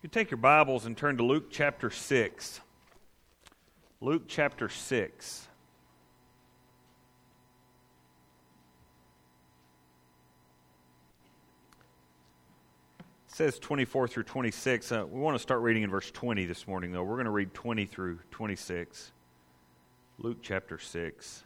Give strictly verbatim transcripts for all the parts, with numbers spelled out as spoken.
You take your Bibles and turn to Luke chapter six. Luke chapter six. It says twenty-four through twenty-six. Uh, we want to start reading in verse twenty this morning, though. We're going to read twenty through twenty-six. Luke chapter six.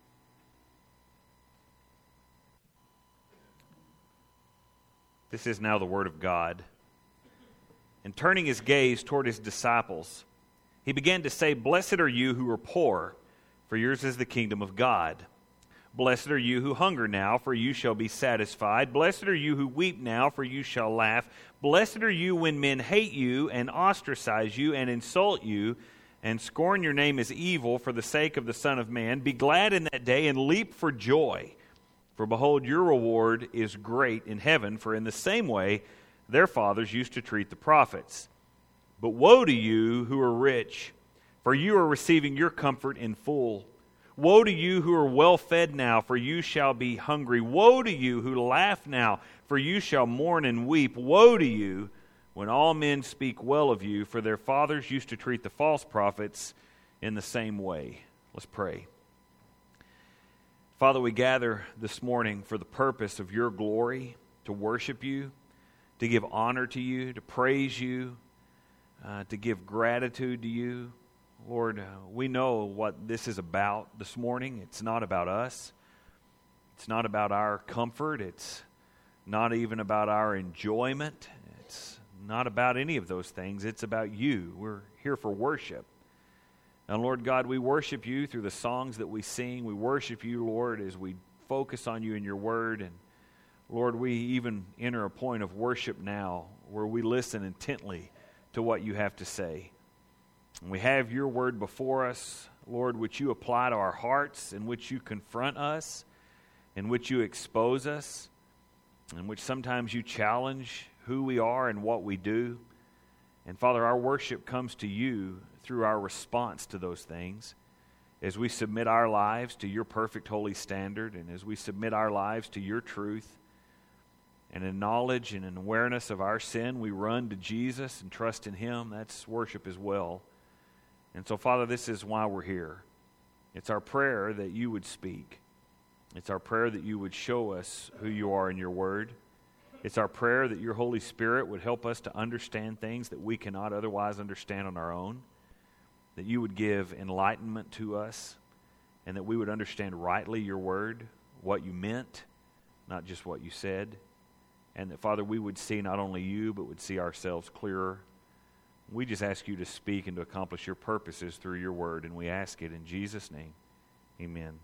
This is now the word of God. And turning his gaze toward his disciples, he began to say, "Blessed are you who are poor, for yours is the kingdom of God. Blessed are you who hunger now, for you shall be satisfied. Blessed are you who weep now, for you shall laugh. Blessed are you when men hate you and ostracize you and insult you and scorn your name as evil for the sake of the Son of Man. Be glad in that day and leap for joy. For behold, your reward is great in heaven, for in the same way their fathers used to treat the prophets. But woe to you who are rich, for you are receiving your comfort in full. Woe to you who are well fed now, for you shall be hungry. Woe to you who laugh now, for you shall mourn and weep. Woe to you when all men speak well of you, for their fathers used to treat the false prophets in the same way." Let's pray. Father, we gather this morning for the purpose of your glory, to worship you, to give honor to you, to praise you, uh, to give gratitude to you. Lord, uh, we know what this is about this morning. It's not about us. It's not about our comfort. It's not even about our enjoyment. It's not about any of those things. It's about you. We're here for worship. And Lord God, we worship you through the songs that we sing. We worship you, Lord, as we focus on you in your word. And Lord, we even enter a point of worship now where we listen intently to what you have to say. And we have your word before us, Lord, which you apply to our hearts, in which you confront us, in which you expose us, in which sometimes you challenge who we are and what we do. And Father, our worship comes to you through our response to those things, as we submit our lives to your perfect holy standard, and as we submit our lives to your truth. And in knowledge and in awareness of our sin, we run to Jesus and trust in him. That's worship as well. And so, Father, this is why we're here. It's our prayer that you would speak. It's our prayer that you would show us who you are in your word. It's our prayer that your Holy Spirit would help us to understand things that we cannot otherwise understand on our own. That you would give enlightenment to us, and that we would understand rightly your word, what you meant, not just what you said. And that, Father, we would see not only you, but would see ourselves clearer. We just ask you to speak and to accomplish your purposes through your word, and we ask it in Jesus' name. Amen.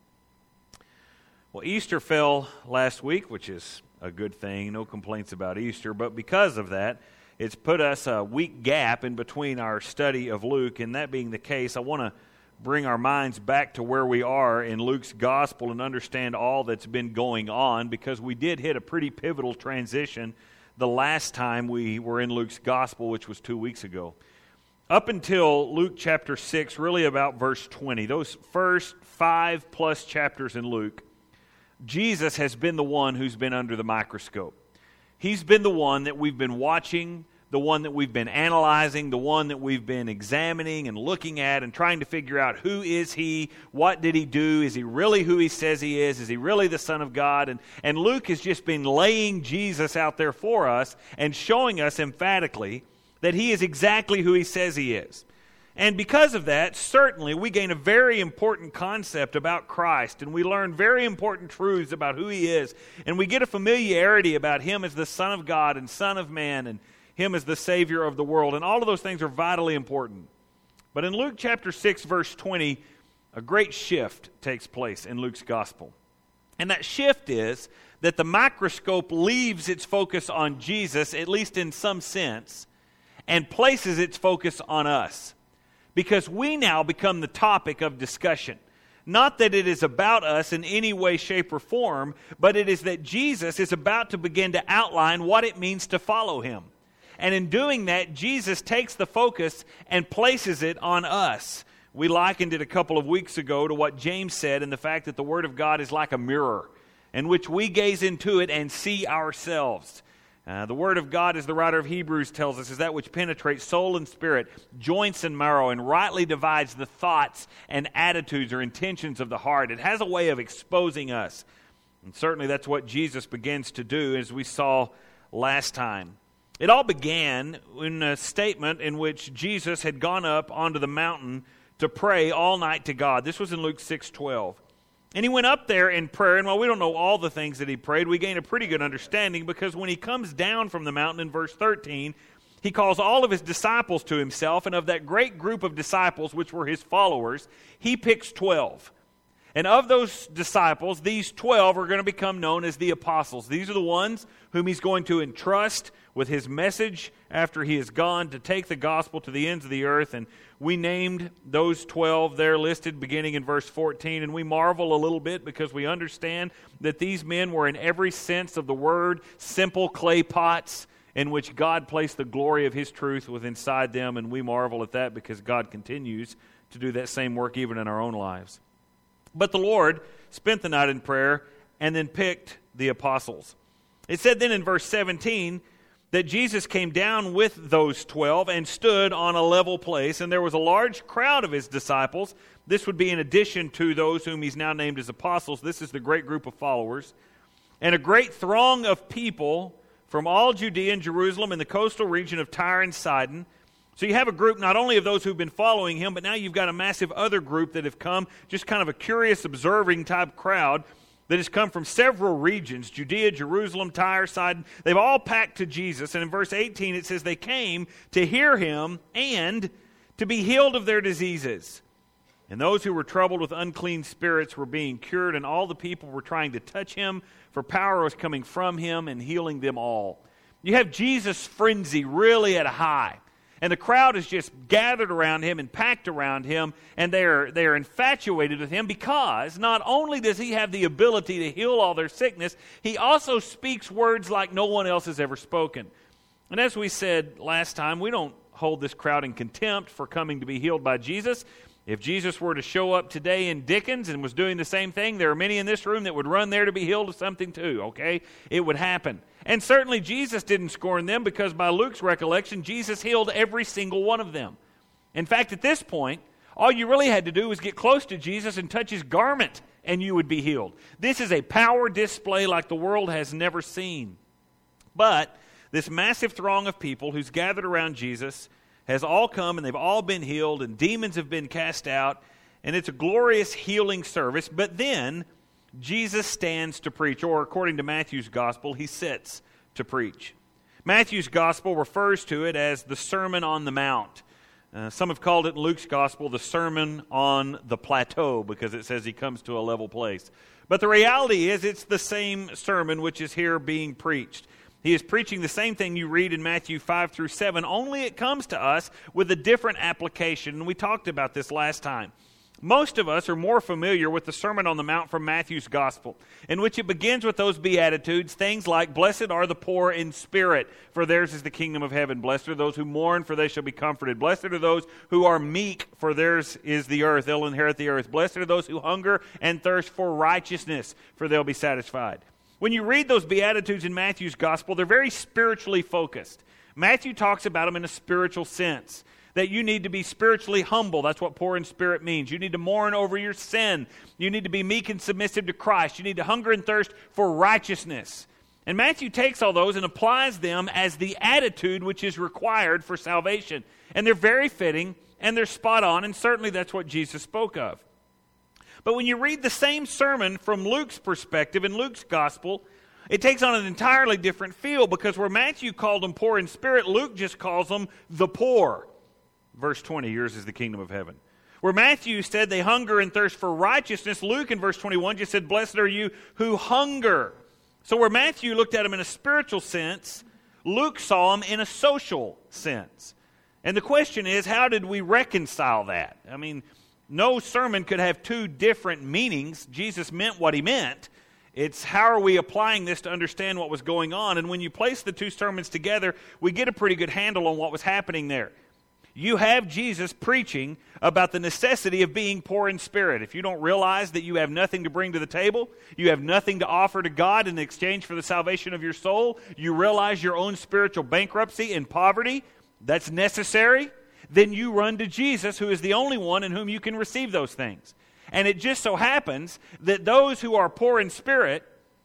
Well, Easter fell last week, which is a good thing. No complaints about Easter. But because of that, it's put us a week gap in between our study of Luke. And that being the case, I want to bring our minds back to where we are in Luke's gospel and understand all that's been going on, because we did hit a pretty pivotal transition the last time we were in Luke's gospel, which was two weeks ago. Up until Luke chapter six, really about verse twenty, those first five plus chapters in Luke, Jesus has been the one who's been under the microscope. He's been the one that we've been watching, the one that we've been analyzing, the one that we've been examining and looking at and trying to figure out, who is he? What did he do? Is he really who he says he is? Is he really the Son of God? And, and Luke has just been laying Jesus out there for us and showing us emphatically that he is exactly who he says he is. And because of that, certainly we gain a very important concept about Christ, and we learn very important truths about who he is, and we get a familiarity about him as the Son of God and Son of Man, and him as the Savior of the world, and all of those things are vitally important. But in Luke chapter six, verse twenty, a great shift takes place in Luke's gospel. And that shift is that the microscope leaves its focus on Jesus, at least in some sense, and places its focus on us. Because we now become the topic of discussion. Not that it is about us in any way, shape, or form, but it is that Jesus is about to begin to outline what it means to follow him. And in doing that, Jesus takes the focus and places it on us. We likened it a couple of weeks ago to what James said in the fact that the Word of God is like a mirror in which we gaze into it and see ourselves. Uh, the Word of God, as the writer of Hebrews tells us, is that which penetrates soul and spirit, joints and marrow, and rightly divides the thoughts and attitudes or intentions of the heart. It has a way of exposing us. And certainly that's what Jesus begins to do, as we saw last time. It all began in a statement in which Jesus had gone up onto the mountain to pray all night to God. This was in Luke six twelve. And he went up there in prayer, and while we don't know all the things that he prayed, we gain a pretty good understanding, because when he comes down from the mountain in verse thirteen, he calls all of his disciples to himself, and of that great group of disciples, which were his followers, he picks twelve. And of those disciples, these twelve are going to become known as the apostles. These are the ones whom he's going to entrust with his message after he is gone, to take the gospel to the ends of the earth. And we named those twelve there listed beginning in verse fourteen, and we marvel a little bit because we understand that these men were, in every sense of the word, simple clay pots in which God placed the glory of his truth within inside them, and we marvel at that because God continues to do that same work even in our own lives. But the Lord spent the night in prayer and then picked the apostles. It said then in verse seventeen that Jesus came down with those twelve and stood on a level place, and there was a large crowd of his disciples. This would be in addition to those whom he's now named as apostles. This is the great group of followers. And a great throng of people from all Judea and Jerusalem and the coastal region of Tyre and Sidon. So you have a group not only of those who've been following him, but now you've got a massive other group that have come, just kind of a curious observing type crowd that has come from several regions, Judea, Jerusalem, Tyre, Sidon. They've all packed to Jesus. And in verse eighteen it says they came to hear him and to be healed of their diseases. And those who were troubled with unclean spirits were being cured, and all the people were trying to touch him, for power was coming from him and healing them all. You have Jesus' frenzy really at a high. And the crowd is just gathered around him and packed around him, and they're, they're infatuated with him because not only does he have the ability to heal all their sickness, he also speaks words like no one else has ever spoken. And as we said last time, we don't hold this crowd in contempt for coming to be healed by Jesus. If Jesus were to show up today in Dickens and was doing the same thing, there are many in this room that would run there to be healed of something too, okay? It would happen. And certainly Jesus didn't scorn them, because by Luke's recollection, Jesus healed every single one of them. In fact, at this point, all you really had to do was get close to Jesus and touch his garment, and you would be healed. This is a power display like the world has never seen. But this massive throng of people who's gathered around Jesus has all come, and they've all been healed, and demons have been cast out, and it's a glorious healing service. But then Jesus stands to preach, or according to Matthew's gospel, he sits to preach. Matthew's gospel refers to it as the Sermon on the Mount. Uh, some have called it in Luke's gospel the Sermon on the Plateau, because it says he comes to a level place. But the reality is it's the same sermon which is here being preached. He is preaching the same thing you read in Matthew five through seven, only it comes to us with a different application, and we talked about this last time. Most of us are more familiar with the Sermon on the Mount from Matthew's Gospel, in which it begins with those Beatitudes, things like, "Blessed are the poor in spirit, for theirs is the kingdom of heaven. Blessed are those who mourn, for they shall be comforted. Blessed are those who are meek, for theirs is the earth. They'll inherit the earth. Blessed are those who hunger and thirst for righteousness, for they'll be satisfied." When you read those Beatitudes in Matthew's Gospel, they're very spiritually focused. Matthew talks about them in a spiritual sense, that you need to be spiritually humble. That's what poor in spirit means. You need to mourn over your sin. You need to be meek and submissive to Christ. You need to hunger and thirst for righteousness. And Matthew takes all those and applies them as the attitude which is required for salvation. And they're very fitting, and they're spot on, and certainly that's what Jesus spoke of. But when you read the same sermon from Luke's perspective, in Luke's gospel, it takes on an entirely different feel, because where Matthew called them poor in spirit, Luke just calls them the poor. Verse twenty, yours is the kingdom of heaven. Where Matthew said they hunger and thirst for righteousness, Luke in verse twenty-one just said, "Blessed are you who hunger." So where Matthew looked at them in a spiritual sense, Luke saw them in a social sense. And the question is, how did we reconcile that? I mean, no sermon could have two different meanings. Jesus meant what he meant. It's how are we applying this to understand what was going on? And when you place the two sermons together, we get a pretty good handle on what was happening there. You have Jesus preaching about the necessity of being poor in spirit. If you don't realize that you have nothing to bring to the table, you have nothing to offer to God in exchange for the salvation of your soul, you realize your own spiritual bankruptcy and poverty that's necessary, then you run to Jesus, who is the only one in whom you can receive those things. And it just so happens that those who are poor in spirit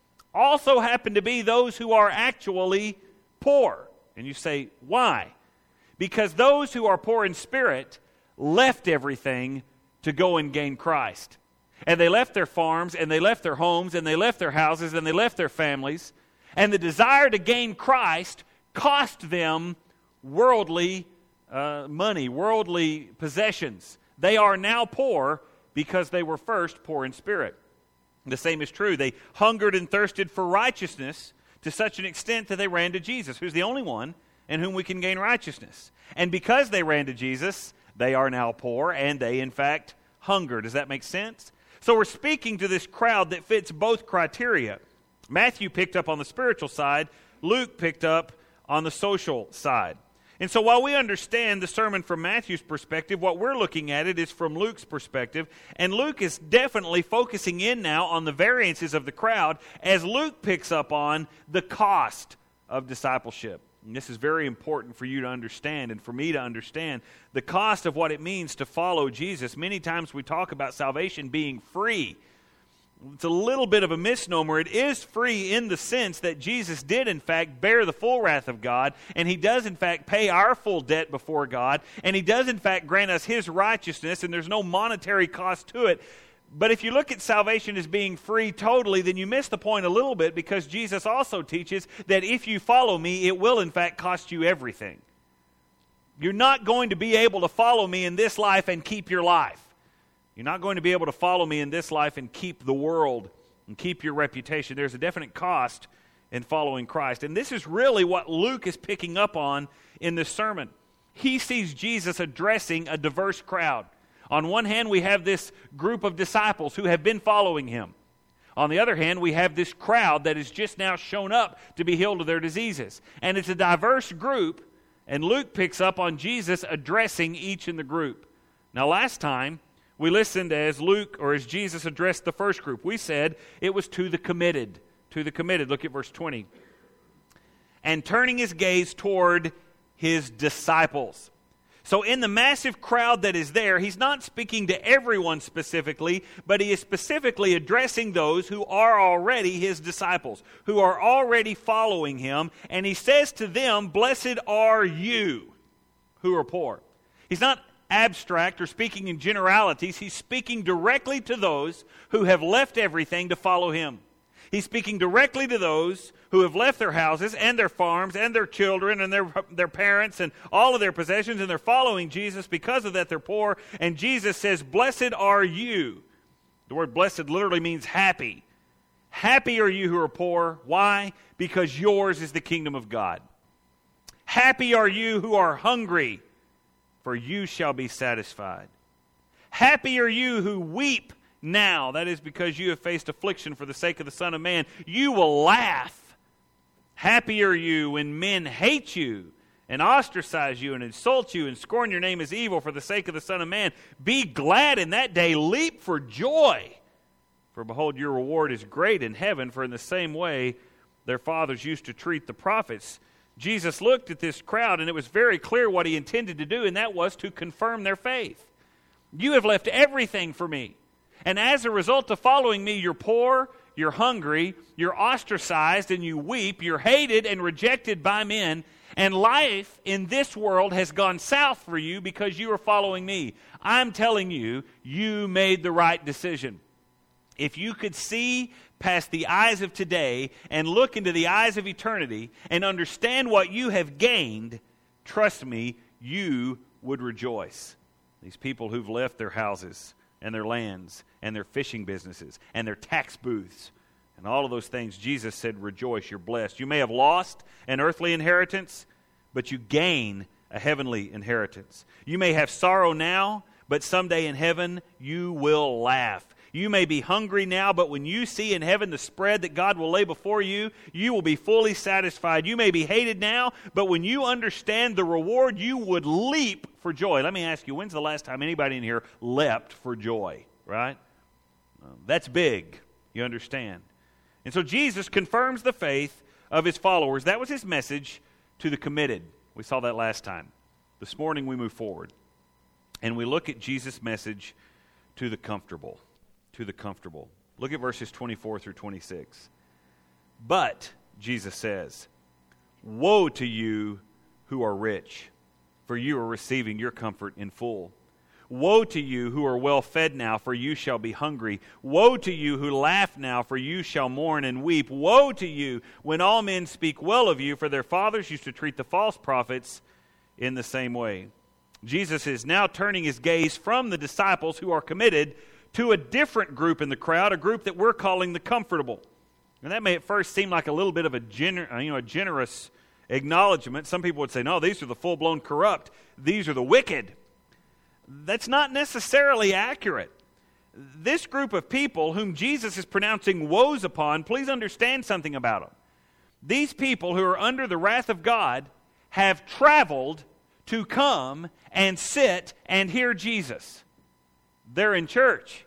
also happen to be those who are actually poor. And you say, why? Because those who are poor in spirit left everything to go and gain Christ. And they left their farms, and they left their homes, and they left their houses, and they left their families. And the desire to gain Christ cost them worldly uh, money, worldly possessions. They are now poor because they were first poor in spirit. The same is true. They hungered and thirsted for righteousness to such an extent that they ran to Jesus, who's the only one in whom we can gain righteousness. And because they ran to Jesus, they are now poor, and they, in fact, hunger. Does that make sense? So we're speaking to this crowd that fits both criteria. Matthew picked up on the spiritual side. Luke picked up on the social side. And so while we understand the sermon from Matthew's perspective, what we're looking at it is from Luke's perspective. And Luke is definitely focusing in now on the variances of the crowd as Luke picks up on the cost of discipleship. And this is very important for you to understand and for me to understand the cost of what it means to follow Jesus. Many times we talk about salvation being free. It's a little bit of a misnomer. It is free in the sense that Jesus did, in fact, bear the full wrath of God, and He does, in fact, pay our full debt before God, and He does, in fact, grant us His righteousness, and there's no monetary cost to it. But if you look at salvation as being free totally, then you miss the point a little bit, because Jesus also teaches that if you follow me, it will in fact cost you everything. You're not going to be able to follow me in this life and keep your life. You're not going to be able to follow me in this life and keep the world and keep your reputation. There's a definite cost in following Christ. And this is really what Luke is picking up on in this sermon. He sees Jesus addressing a diverse crowd. On one hand, we have this group of disciples who have been following Him. On the other hand, we have this crowd that has just now shown up to be healed of their diseases. And it's a diverse group, and Luke picks up on Jesus addressing each in the group. Now, last time, we listened as Luke, or as Jesus addressed the first group. We said it was to the committed. To the committed. Look at verse twenty. And turning His gaze toward His disciples. So in the massive crowd that is there, He's not speaking to everyone specifically, but He is specifically addressing those who are already His disciples, who are already following Him. And He says to them, "Blessed are you who are poor." He's not abstract or speaking in generalities. He's speaking directly to those who have left everything to follow Him. He's speaking directly to those who have left their houses and their farms and their children and their, their parents and all of their possessions, and they're following Jesus. Because of that, they're poor. And Jesus says, "Blessed are you." The word blessed literally means happy. Happy are you who are poor. Why? Because yours is the kingdom of God. Happy are you who are hungry, for you shall be satisfied. Happy are you who weep now. That is because you have faced affliction for the sake of the Son of Man. You will laugh. Happy are you when men hate you and ostracize you and insult you and scorn your name as evil for the sake of the Son of Man. Be glad in that day. Leap for joy. For behold, your reward is great in heaven, for in the same way their fathers used to treat the prophets. Jesus looked at this crowd, and it was very clear what He intended to do, and that was to confirm their faith. You have left everything for me. And as a result of following me, you're poor, you're hungry, you're ostracized, and you weep. You're hated and rejected by men. And life in this world has gone south for you because you are following me. I'm telling you, you made the right decision. If you could see past the eyes of today and look into the eyes of eternity and understand what you have gained, trust me, you would rejoice. These people who've left their houses and their lands and their fishing businesses and their tax booths and all of those things, Jesus said, rejoice, you're blessed. You may have lost an earthly inheritance, but you gain a heavenly inheritance. You may have sorrow now, but someday in heaven you will laugh. You may be hungry now, but when you see in heaven the spread that God will lay before you, you will be fully satisfied. You may be hated now, but when you understand the reward, you would leap for joy. Let me ask you, when's the last time anybody in here leapt for joy, right? That's big, you understand. And so Jesus confirms the faith of his followers. That was his message to the committed. We saw that last time. This morning we move forward, and we look at Jesus' message to the comfortable. To the comfortable. Look at verses twenty-four through twenty-six. But, Jesus says, woe to you who are rich, for you are receiving your comfort in full. Woe to you who are well fed now, for you shall be hungry. Woe to you who laugh now, for you shall mourn and weep. Woe to you when all men speak well of you, for their fathers used to treat the false prophets in the same way. Jesus is now turning his gaze from the disciples who are committed to a different group in the crowd, a group that we're calling the comfortable. And that may at first seem like a little bit of a, gener- you know, a generous acknowledgement. Some people would say, no, these are the full-blown corrupt. These are the wicked. That's not necessarily accurate. This group of people whom Jesus is pronouncing woes upon, please understand something about them. These people who are under the wrath of God have traveled to come and sit and hear Jesus. They're in church.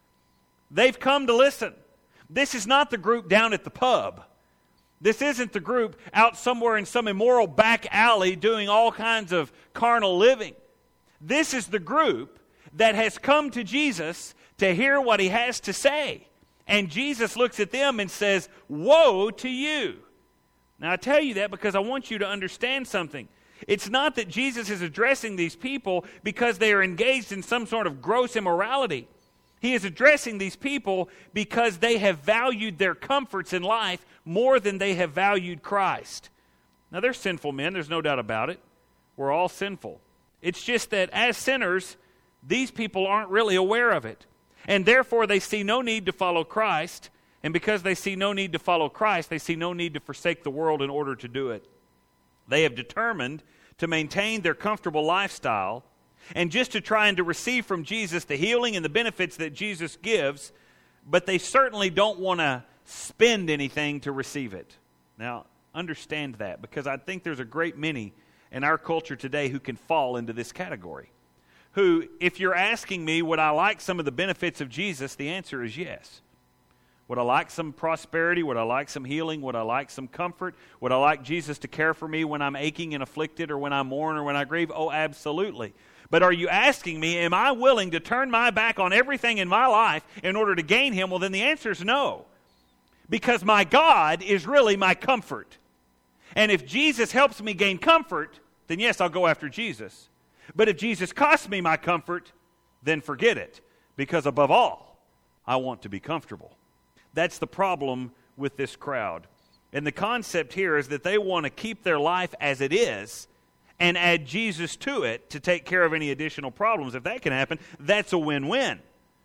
They've come to listen. This is not the group down at the pub. This isn't the group out somewhere in some immoral back alley doing all kinds of carnal living. This is the group that has come to Jesus to hear what he has to say. And Jesus looks at them and says, woe to you. Now I tell you that because I want you to understand something. It's not that Jesus is addressing these people because they are engaged in some sort of gross immorality. He is addressing these people because they have valued their comforts in life more than they have valued Christ. Now, they're sinful men, there's no doubt about it. We're all sinful. It's just that as sinners, these people aren't really aware of it. And therefore, they see no need to follow Christ. And because they see no need to follow Christ, they see no need to forsake the world in order to do it. They have determined to maintain their comfortable lifestyle and just to try and to receive from Jesus the healing and the benefits that Jesus gives, but they certainly don't want to spend anything to receive it. Now, understand that, because I think there's a great many in our culture today who can fall into this category. Who, if you're asking me, would I like some of the benefits of Jesus, the answer is yes. Would I like some prosperity? Would I like some healing? Would I like some comfort? Would I like Jesus to care for me when I'm aching and afflicted or when I mourn or when I grieve? Oh, absolutely. But are you asking me, am I willing to turn my back on everything in my life in order to gain him? Well, then the answer is no. Because my God is really my comfort. And if Jesus helps me gain comfort, then yes, I'll go after Jesus. But if Jesus costs me my comfort, then forget it. Because above all, I want to be comfortable. That's the problem with this crowd. And the concept here is that they want to keep their life as it is and add Jesus to it to take care of any additional problems. If that can happen, that's a win-win.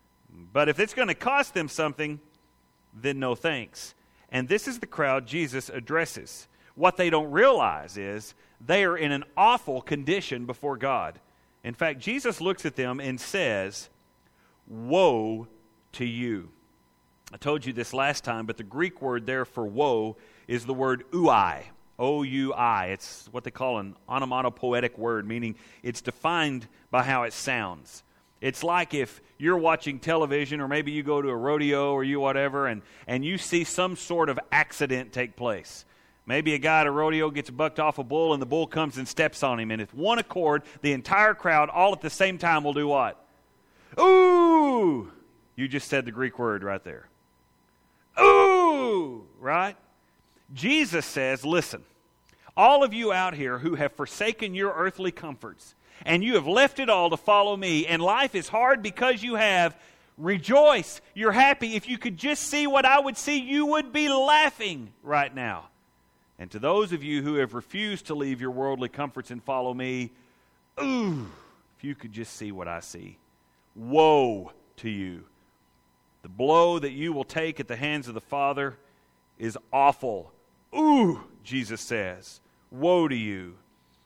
But if it's going to cost them something, then no thanks. And this is the crowd Jesus addresses. What they don't realize is they are in an awful condition before God. In fact, Jesus looks at them and says, woe to you. I told you this last time, but the Greek word there for woe is the word ouai, O U I. It's what they call an onomatopoetic word, meaning it's defined by how it sounds. It's like if you're watching television, or maybe you go to a rodeo or you whatever, and, and you see some sort of accident take place. Maybe a guy at a rodeo gets bucked off a bull, and the bull comes and steps on him, and if one accord, the entire crowd all at the same time will do what? Ooh! You just said the Greek word right there. Ooh! Right? Jesus says, listen, all of you out here who have forsaken your earthly comforts, and you have left it all to follow me, and life is hard because you have, rejoice, you're happy. If you could just see what I would see, you would be laughing right now. And to those of you who have refused to leave your worldly comforts and follow me, ooh, if you could just see what I see. Woe to you. The blow that you will take at the hands of the Father is awful. Ooh, Jesus says, woe to you.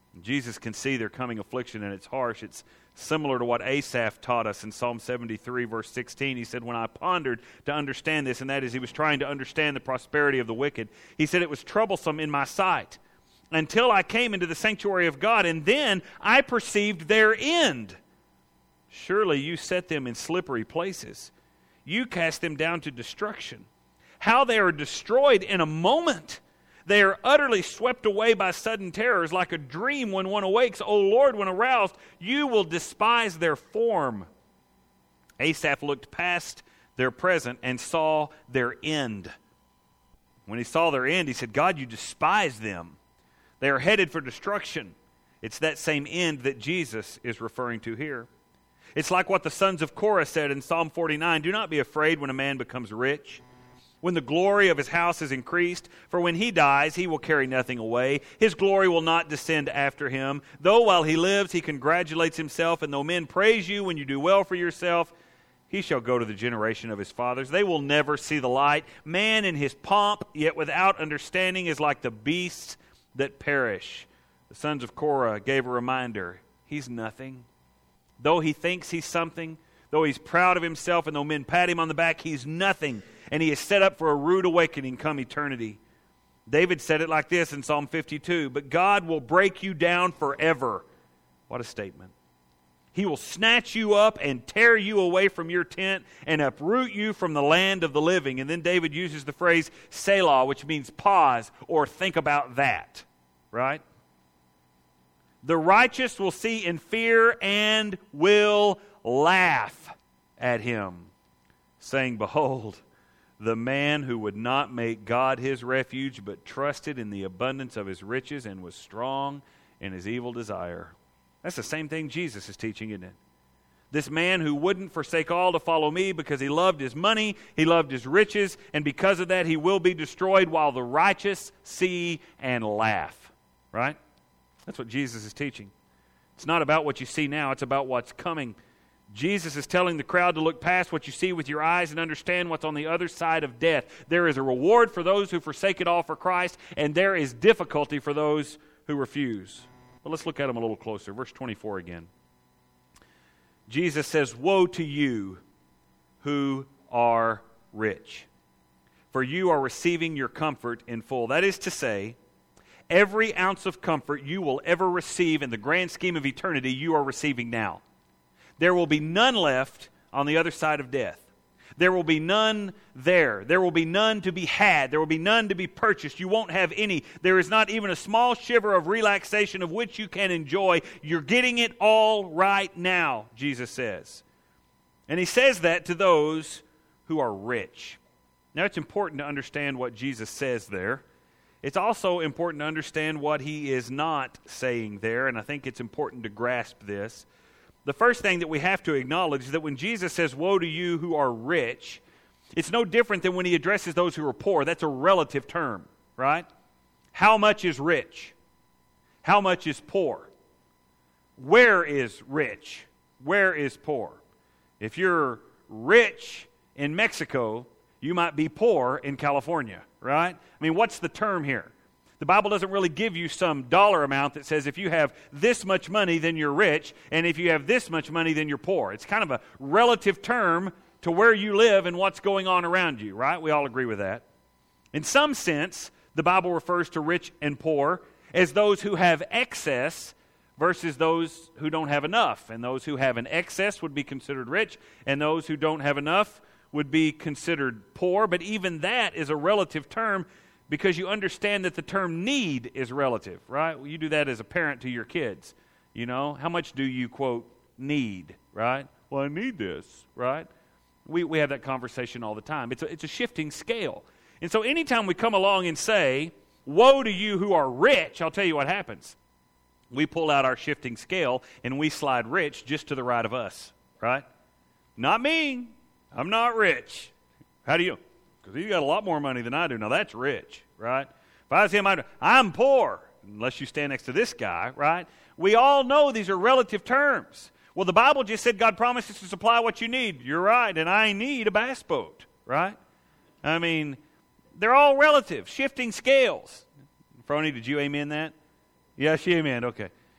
Jesus can see their coming affliction, and it's harsh. It's similar to what Asaph taught us in Psalm seventy-three, verse sixteen. He said, when I pondered to understand this, and that is he was trying to understand the prosperity of the wicked, he said, it was troublesome in my sight until I came into the sanctuary of God, and then I perceived their end. Surely you set them in slippery places. You cast them down to destruction. How they are destroyed in a moment. They are utterly swept away by sudden terrors, like a dream when one awakes. O Lord, when aroused, you will despise their form. Asaph looked past their present and saw their end. When he saw their end, he said, God, you despise them. They are headed for destruction. It's that same end that Jesus is referring to here. It's like what the sons of Korah said in Psalm forty-nine, do not be afraid when a man becomes rich, when the glory of his house is increased, for when he dies, he will carry nothing away. His glory will not descend after him. Though while he lives, he congratulates himself, and though men praise you when you do well for yourself, he shall go to the generation of his fathers. They will never see the light. Man in his pomp, yet without understanding, is like the beasts that perish. The sons of Korah gave a reminder. He's nothing. Though he thinks he's something, though he's proud of himself, and though men pat him on the back, he's nothing. And he is set up for a rude awakening come eternity. David said it like this in Psalm fifty-two, but God will break you down forever. What a statement. He will snatch you up and tear you away from your tent and uproot you from the land of the living. And then David uses the phrase Selah, which means pause or think about that. Right? The righteous will see in fear and will laugh at him, saying, behold, the man who would not make God his refuge, but trusted in the abundance of his riches and was strong in his evil desire. That's the same thing Jesus is teaching, isn't it? This man who wouldn't forsake all to follow me because he loved his money, he loved his riches, and because of that he will be destroyed, while the righteous see and laugh. Right? That's what Jesus is teaching. It's not about what you see now, it's about what's coming. Jesus is telling the crowd to look past what you see with your eyes and understand what's on the other side of death. There is a reward for those who forsake it all for Christ, and there is difficulty for those who refuse. But let's look at them a little closer. Verse twenty-four again. Jesus says, woe to you who are rich, for you are receiving your comfort in full. That is to say, every ounce of comfort you will ever receive in the grand scheme of eternity, you are receiving now. There will be none left on the other side of death. There will be none there. There will be none to be had. There will be none to be purchased. You won't have any. There is not even a small shiver of relaxation of which you can enjoy. You're getting it all right now, Jesus says. And he says that to those who are rich. Now, it's important to understand what Jesus says there. It's also important to understand what he is not saying there, and I think it's important to grasp this. The first thing that we have to acknowledge is that when Jesus says, woe to you who are rich, it's no different than when he addresses those who are poor. That's a relative term, right? How much is rich? How much is poor? Where is rich? Where is poor? If you're rich in Mexico, you might be poor in California, right? I mean, what's the term here? The Bible doesn't really give you some dollar amount that says if you have this much money, then you're rich, and if you have this much money, then you're poor. It's kind of a relative term to where you live and what's going on around you, right? We all agree with that. In some sense, the Bible refers to rich and poor as those who have excess versus those who don't have enough. And those who have an excess would be considered rich, and those who don't have enough would be considered poor. But even that is a relative term, because you understand that the term need is relative, right? Well, you do that as a parent to your kids. You know, how much do you, quote, need, right? Well, I need this, right? We we have that conversation all the time. It's a, it's a shifting scale. And so anytime we come along and say, woe to you who are rich, I'll tell you what happens. We pull out our shifting scale and we slide rich just to the right of us, right? Not me. I'm not rich. How do you... Because he's got a lot more money than I do. Now, that's rich, right? If I was him, I'd, I'm poor, unless you stand next to this guy, right? We all know these are relative terms. Well, the Bible just said God promises to supply what you need. You're right, and I need a bass boat, right? I mean, they're all relative, shifting scales. Frony, did you amen that? Yeah, she amen, okay.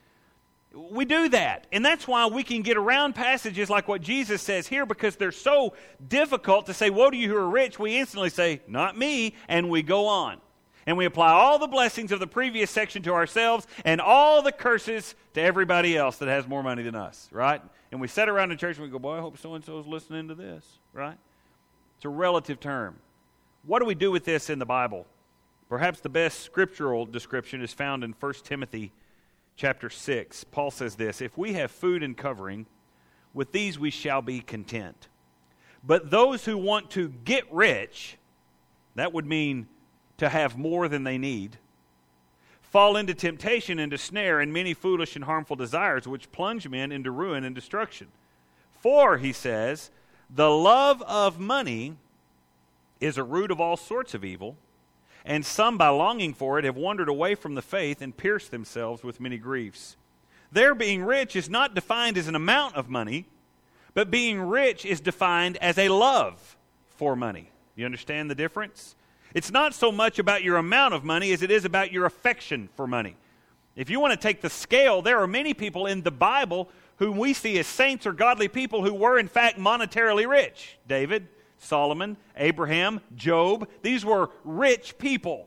We do that. And that's why we can get around passages like what Jesus says here, because they're so difficult to say, woe to you who are rich. We instantly say, not me, and we go on. And we apply all the blessings of the previous section to ourselves and all the curses to everybody else that has more money than us, right? And we sit around in church and we go, boy, I hope so-and-so is listening to this, right? It's a relative term. What do we do with this in the Bible? Perhaps the best scriptural description is found in First Timothy chapter six. Paul says this, if we have food and covering, with these we shall be content. But those who want to get rich, that would mean to have more than they need, fall into temptation and to snare and many foolish and harmful desires, which plunge men into ruin and destruction. For, he says, the love of money is a root of all sorts of evil, and some by longing for it have wandered away from the faith and pierced themselves with many griefs. Their being rich is not defined as an amount of money, but being rich is defined as a love for money. You understand the difference? It's not so much about your amount of money as it is about your affection for money. If you want to take the scale, there are many people in the Bible whom we see as saints or godly people who were in fact monetarily rich. David, Solomon, Abraham, Job, these were rich people.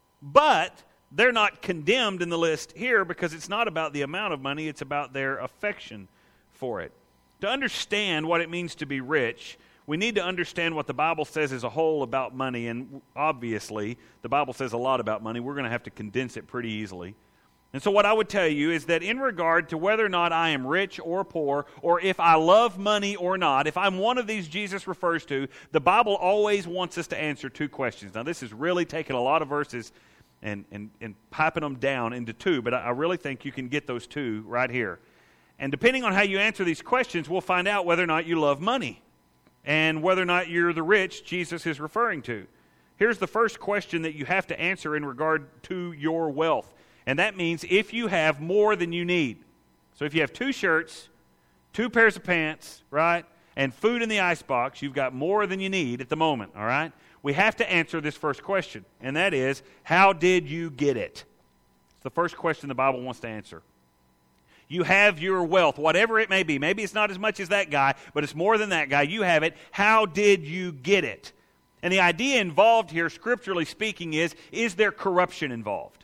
But they're not condemned in the list here because it's not about the amount of money, it's about their affection for it. To understand what it means to be rich, we need to understand what the Bible says as a whole about money, and obviously the Bible says a lot about money. We're going to have to condense it pretty easily. And so what I would tell you is that in regard to whether or not I am rich or poor, or if I love money or not, if I'm one of these Jesus refers to, the Bible always wants us to answer two questions. Now this is really taking a lot of verses and, and, and piping them down into two, but I, I really think you can get those two right here. And depending on how you answer these questions, we'll find out whether or not you love money and whether or not you're the rich Jesus is referring to. Here's the first question that you have to answer in regard to your wealth. And that means if you have more than you need. So if you have two shirts, two pairs of pants, right, and food in the icebox, you've got more than you need at the moment, all right? We have to answer this first question, and that is, how did you get it? It's the first question the Bible wants to answer. You have your wealth, whatever it may be. Maybe it's not as much as that guy, but it's more than that guy. You have it. How did you get it? And the idea involved here, scripturally speaking, is, is there corruption involved?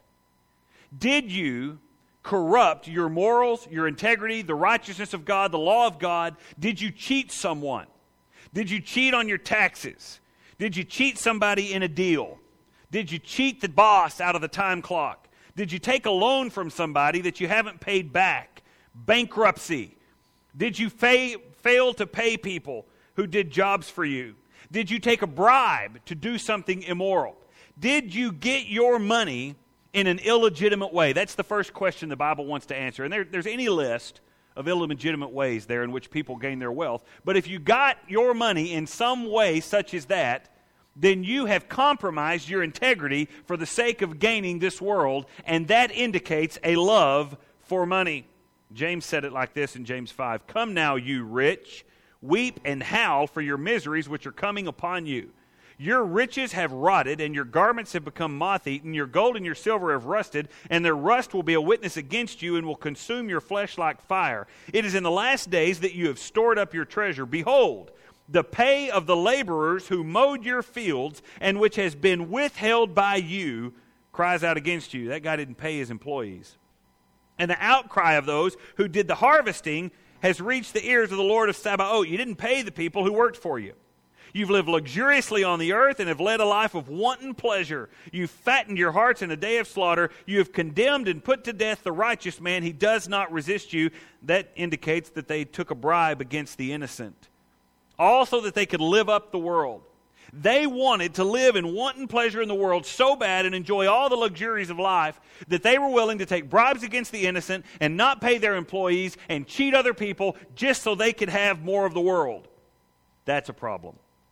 Did you corrupt your morals, your integrity, the righteousness of God, the law of God? Did you cheat someone? Did you cheat on your taxes? Did you cheat somebody in a deal? Did you cheat the boss out of the time clock? Did you take a loan from somebody that you haven't paid back? Bankruptcy. Did you fa- fail to pay people who did jobs for you? Did you take a bribe to do something immoral? Did you get your money in an illegitimate way? That's the first question the Bible wants to answer. And there, there's any list of illegitimate ways there in which people gain their wealth. But if you got your money in some way such as that, then you have compromised your integrity for the sake of gaining this world, and that indicates a love for money. James said it like this in James five, "Come now, you rich, weep and howl for your miseries which are coming upon you. Your riches have rotted, and your garments have become moth-eaten. Your gold and your silver have rusted, and their rust will be a witness against you and will consume your flesh like fire. It is in the last days that you have stored up your treasure. Behold, the pay of the laborers who mowed your fields and which has been withheld by you cries out against you." That guy didn't pay his employees. "And the outcry of those who did the harvesting has reached the ears of the Lord of Sabaoth." You didn't pay the people who worked for you. "You've lived luxuriously on the earth and have led a life of wanton pleasure. You've fattened your hearts in a day of slaughter. You have condemned and put to death the righteous man. He does not resist you." That indicates that they took a bribe against the innocent. Also that they could live up the world. They wanted to live in wanton pleasure in the world so bad and enjoy all the luxuries of life that they were willing to take bribes against the innocent and not pay their employees and cheat other people just so they could have more of the world. That's a problem.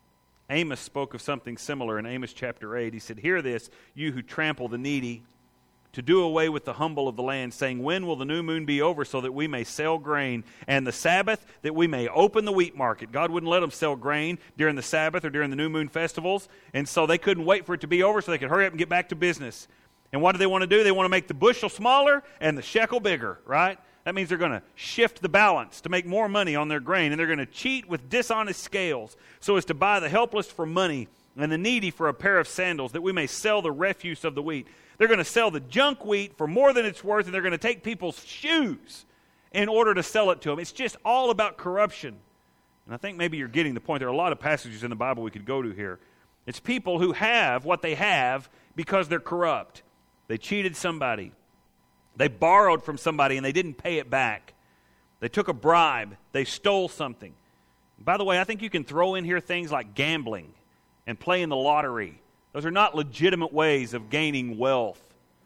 Amos spoke of something similar in Amos chapter eight. He said, "Hear this, you who trample the needy, to do away with the humble of the land, saying, when will the new moon be over so that we may sell grain, and the Sabbath that we may open the wheat market?" God wouldn't let them sell grain during the Sabbath or during the new moon festivals, and so they couldn't wait for it to be over so they could hurry up and get back to business. And what do they want to do? They want to make the bushel smaller and the shekel bigger, right? That means they're going to shift the balance to make more money on their grain, and they're going to cheat with dishonest scales so as to buy the helpless for money and the needy for a pair of sandals, that we may sell the refuse of the wheat. They're going to sell the junk wheat for more than it's worth, and they're going to take people's shoes in order to sell it to them. It's just all about corruption. And I think maybe you're getting the point. There are a lot of passages in the Bible we could go to here. It's people who have what they have because they're corrupt. They cheated somebody. They borrowed from somebody and they didn't pay it back. They took a bribe. They stole something. By the way, I think you can throw in here things like gambling and playing the lottery. Those are not legitimate ways of gaining wealth.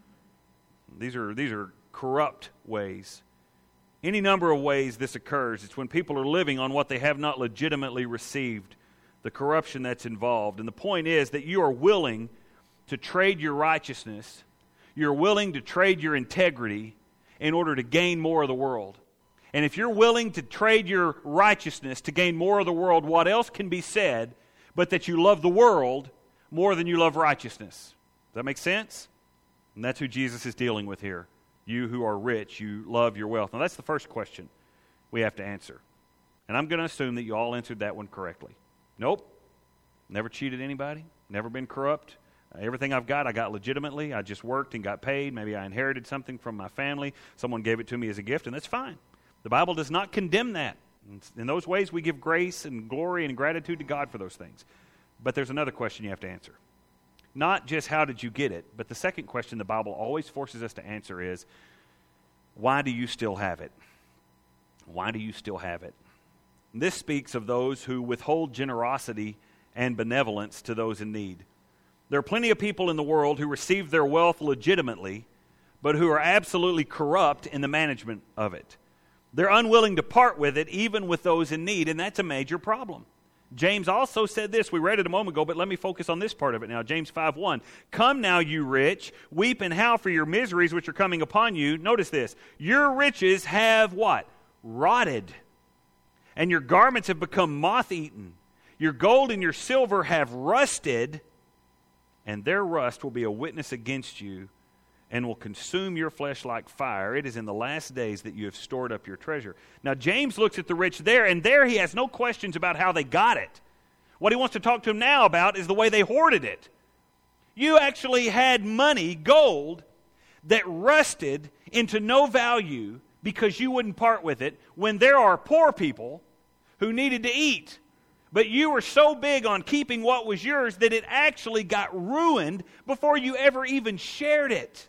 These are, these are corrupt ways. Any number of ways this occurs. It's when people are living on what they have not legitimately received, the corruption that's involved. And the point is that you are willing to trade your righteousness, you're willing to trade your integrity in order to gain more of the world. And if you're willing to trade your righteousness to gain more of the world, what else can be said but that you love the world more than you love righteousness? Does that make sense? And that's who Jesus is dealing with here. You who are rich, you love your wealth. Now that's the first question we have to answer. And I'm going to assume that you all answered that one correctly. Nope. Never cheated anybody. Never been corrupt. Uh, everything I've got, I got legitimately. I just worked and got paid. Maybe I inherited something from my family. Someone gave it to me as a gift, and that's fine. The Bible does not condemn that. In those ways, we give grace and glory and gratitude to God for those things. But there's another question you have to answer. Not just how did you get it, but the second question the Bible always forces us to answer is, why do you still have it? Why do you still have it? And this speaks of those who withhold generosity and benevolence to those in need. There are plenty of people in the world who receive their wealth legitimately, but who are absolutely corrupt in the management of it. They're unwilling to part with it, even with those in need, and that's a major problem. James also said this. We read it a moment ago, but let me focus on this part of it now. James five one. Come now, you rich, weep and howl for your miseries which are coming upon you. Notice this. Your riches have what? Rotted. And your garments have become moth-eaten. Your gold and your silver have rusted, and their rust will be a witness against you and will consume your flesh like fire. It is in the last days that you have stored up your treasure. Now, James looks at the rich there, and there he has no questions about how they got it. What he wants to talk to them now about is the way they hoarded it. You actually had money, gold, that rusted into no value because you wouldn't part with it, when there are poor people who needed to eat. But you were so big on keeping what was yours that it actually got ruined before you ever even shared it.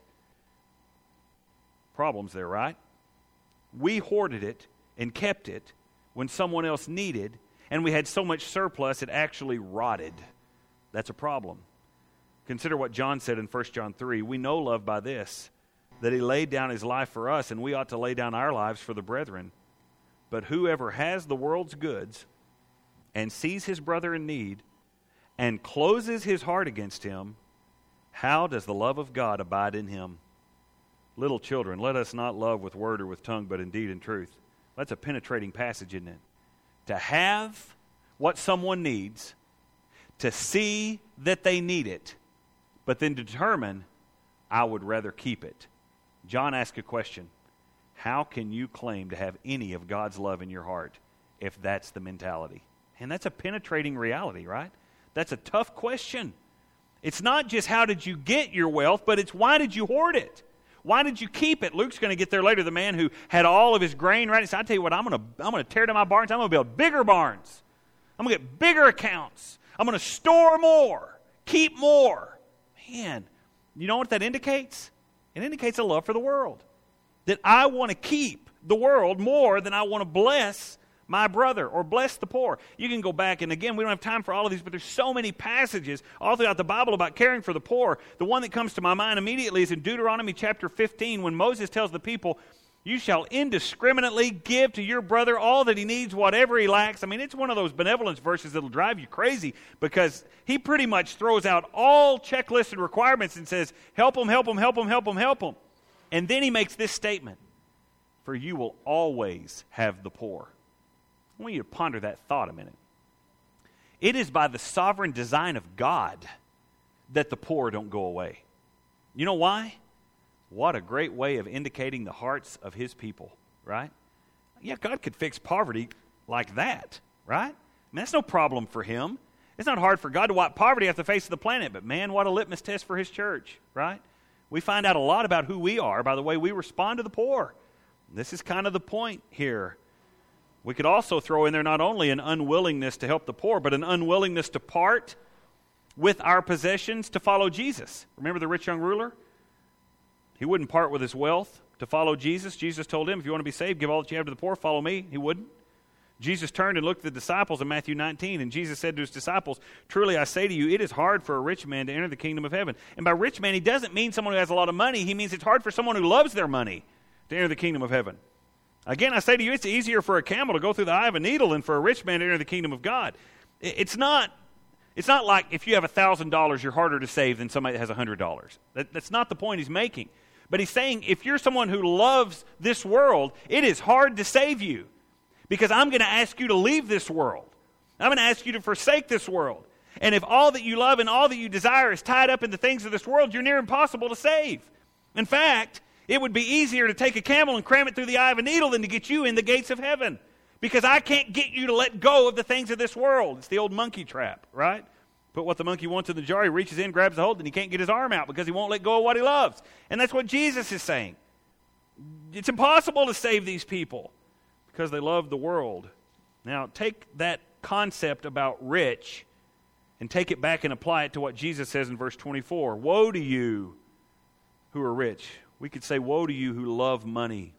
Problems there, right? We hoarded it and kept it when someone else needed, and we had so much surplus it actually rotted. That's a problem. Consider what John said in First John three. We know love by this, that he laid down his life for us, and we ought to lay down our lives for the brethren. But whoever has the world's goods and sees his brother in need and closes his heart against him, how does the love of God abide in him? Little children, let us not love with word or with tongue, but in deed and truth. That's a penetrating passage, isn't it? To have what someone needs, to see that they need it, but then determine, I would rather keep it. John asked a question. How can you claim to have any of God's love in your heart if that's the mentality? And that's a penetrating reality, right? That's a tough question. It's not just how did you get your wealth, but it's why did you hoard it? Why did you keep it? Luke's going to get there later. The man who had all of his grain, right? He said, I tell you what, I'm going to I'm going to tear down my barns. I'm going to build bigger barns. I'm going to get bigger accounts. I'm going to store more, keep more. Man, you know what that indicates? It indicates a love for the world. That I want to keep the world more than I want to bless my brother or bless the poor. You can go back, and again, we don't have time for all of these, but there's so many passages all throughout the Bible about caring for the poor. The one that comes to my mind immediately is in Deuteronomy chapter fifteen, when Moses tells the people, you shall indiscriminately give to your brother all that he needs, whatever he lacks. I mean, it's one of those benevolence verses that'll drive you crazy, because he pretty much throws out all checklists and requirements and says, help him, help him, help him, help him, help him. And then he makes this statement, for you will always have the poor. I want you to ponder that thought a minute. It is by the sovereign design of God that the poor don't go away. You know why? What a great way of indicating the hearts of his people, right? Yeah, God could fix poverty like that, right? I mean, that's no problem for him. It's not hard for God to wipe poverty off the face of the planet, but man, what a litmus test for his church, right? We find out a lot about who we are by the way we respond to the poor. This is kind of the point here. We could also throw in there not only an unwillingness to help the poor, but an unwillingness to part with our possessions to follow Jesus. Remember the rich young ruler? He wouldn't part with his wealth to follow Jesus. Jesus told him, if you want to be saved, give all that you have to the poor, follow me. He wouldn't. Jesus turned and looked at the disciples in Matthew nineteen, and Jesus said to his disciples, truly I say to you, it is hard for a rich man to enter the kingdom of heaven. And by rich man, he doesn't mean someone who has a lot of money. He means it's hard for someone who loves their money to enter the kingdom of heaven. Again, I say to you, it's easier for a camel to go through the eye of a needle than for a rich man to enter the kingdom of God. It's not, it's not like if you have one thousand dollars, you're harder to save than somebody that has one hundred dollars. That, that's not the point he's making. But he's saying if you're someone who loves this world, it is hard to save you. Because I'm going to ask you to leave this world. I'm going to ask you to forsake this world. And if all that you love and all that you desire is tied up in the things of this world, you're near impossible to save. In fact, it would be easier to take a camel and cram it through the eye of a needle than to get you in the gates of heaven. Because I can't get you to let go of the things of this world. It's the old monkey trap, right? Put what the monkey wants in the jar, he reaches in, grabs the hold, and he can't get his arm out because he won't let go of what he loves. And that's what Jesus is saying. It's impossible to save these people because they love the world. Now, take that concept about rich and take it back and apply it to what Jesus says in verse twenty-four. Woe to you who are rich. We could say, woe to you who love money.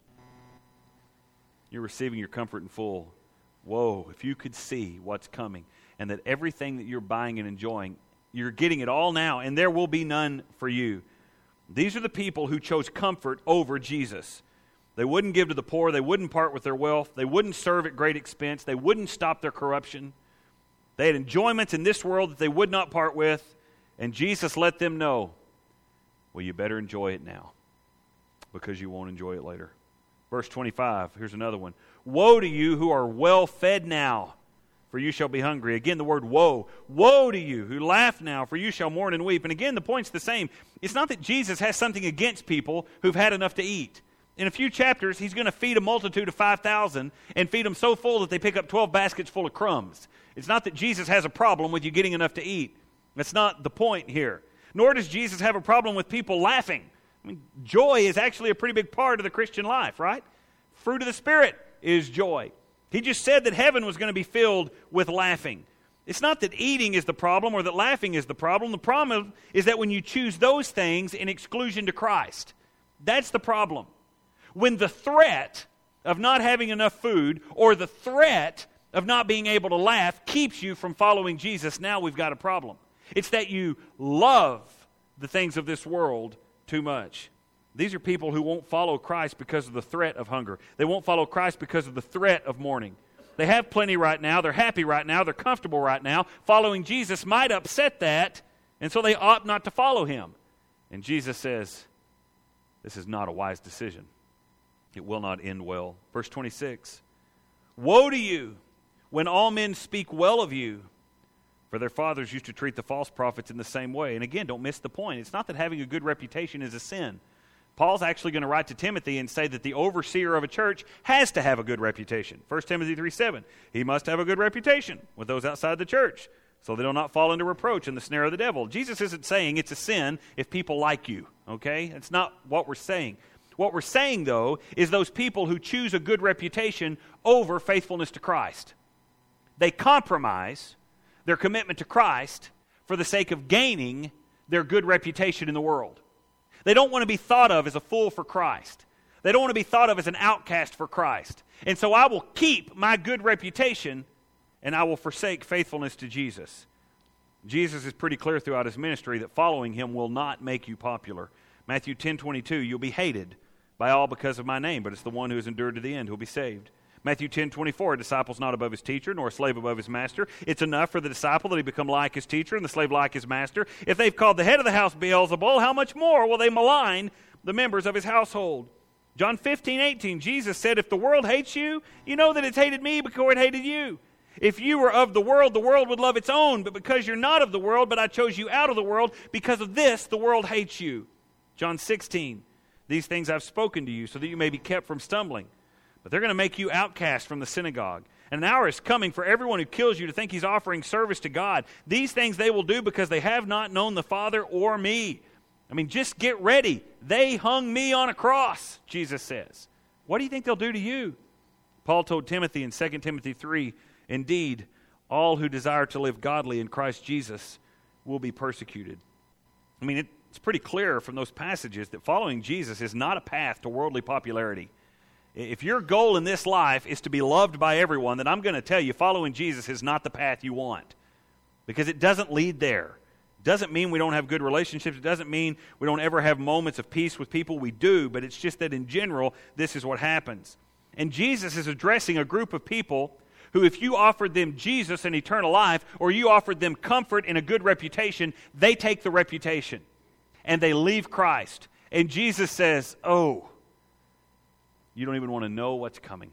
You're receiving your comfort in full. Woe, if you could see what's coming and that everything that you're buying and enjoying, you're getting it all now and there will be none for you. These are the people who chose comfort over Jesus. They wouldn't give to the poor. They wouldn't part with their wealth. They wouldn't serve at great expense. They wouldn't stop their corruption. They had enjoyments in this world that they would not part with. And Jesus let them know, well, you better enjoy it now because you won't enjoy it later. Verse twenty-five, here's another one. Woe to you who are well fed now, for you shall be hungry. Again, the word woe. Woe to you who laugh now, for you shall mourn and weep. And again, the point's the same. It's not that Jesus has something against people who've had enough to eat. In a few chapters, he's going to feed a multitude of five thousand and feed them so full that they pick up twelve baskets full of crumbs. It's not that Jesus has a problem with you getting enough to eat. That's not the point here. Nor does Jesus have a problem with people laughing. I mean, joy is actually a pretty big part of the Christian life, right? Fruit of the Spirit is joy. He just said that heaven was going to be filled with laughing. It's not that eating is the problem or that laughing is the problem. The problem is that when you choose those things in exclusion to Christ, that's the problem. When the threat of not having enough food or the threat of not being able to laugh keeps you from following Jesus, now we've got a problem. It's that you love the things of this world too much. These are people who won't follow Christ because of the threat of hunger. They won't follow Christ because of the threat of mourning. They have plenty right now. They're happy right now. They're comfortable right now. Following Jesus might upset that, and so they ought not to follow him. And Jesus says, this is not a wise decision. It will not end well. Verse twenty-six, woe to you when all men speak well of you, for their fathers used to treat the false prophets in the same way. And again, don't miss the point. It's not that having a good reputation is a sin. Paul's actually going to write to Timothy and say that the overseer of a church has to have a good reputation. First Timothy three seven, he must have a good reputation with those outside the church, so they do not fall into reproach and the snare of the devil. Jesus isn't saying it's a sin if people like you, okay? That's not what we're saying. What we're saying, though, is those people who choose a good reputation over faithfulness to Christ. They compromise their commitment to Christ for the sake of gaining their good reputation in the world. They don't want to be thought of as a fool for Christ. They don't want to be thought of as an outcast for Christ. And so I will keep my good reputation and I will forsake faithfulness to Jesus. Jesus is pretty clear throughout his ministry that following him will not make you popular. Matthew ten twenty-two, you'll be hated by all because of my name, but it's the one who has endured to the end who will be saved. Matthew ten twenty-four, a disciple's not above his teacher, nor a slave above his master. It's enough for the disciple that he become like his teacher and the slave like his master. If they've called the head of the house Beelzebul, how much more will they malign the members of his household? John fifteen eighteen, Jesus said, if the world hates you, you know that it's hated me before it hated you. If you were of the world, the world would love its own, but because you're not of the world, but I chose you out of the world, because of this, the world hates you. John sixteen, these things I've spoken to you so that you may be kept from stumbling. But they're going to make you outcast from the synagogue. And an hour is coming for everyone who kills you to think he's offering service to God. These things they will do because they have not known the Father or me. I mean, just get ready. They hung me on a cross, Jesus says. What do you think they'll do to you? Paul told Timothy in Second Timothy three, indeed, all who desire to live godly in Christ Jesus will be persecuted. I mean, it's pretty clear from those passages that following Jesus is not a path to worldly popularity. If your goal in this life is to be loved by everyone, then I'm going to tell you following Jesus is not the path you want. Because it doesn't lead there. It doesn't mean we don't have good relationships. It doesn't mean we don't ever have moments of peace with people. We do, but it's just that in general, this is what happens. And Jesus is addressing a group of people who, if you offered them Jesus and eternal life, or you offered them comfort and a good reputation, they take the reputation. And they leave Christ. And Jesus says, oh, you don't even want to know what's coming.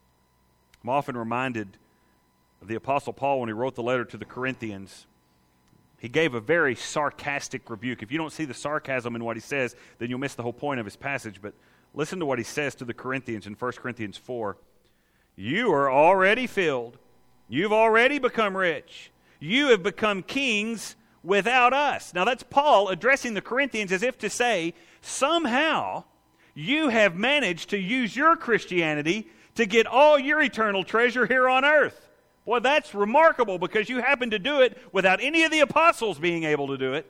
I'm often reminded of the Apostle Paul when he wrote the letter to the Corinthians. He gave a very sarcastic rebuke. If you don't see the sarcasm in what he says, then you'll miss the whole point of his passage. But listen to what he says to the Corinthians in First Corinthians four. You are already filled. You've already become rich. You have become kings without us. Now that's Paul addressing the Corinthians as if to say, somehow you have managed to use your Christianity to get all your eternal treasure here on earth. Boy, that's remarkable because you happen to do it without any of the apostles being able to do it.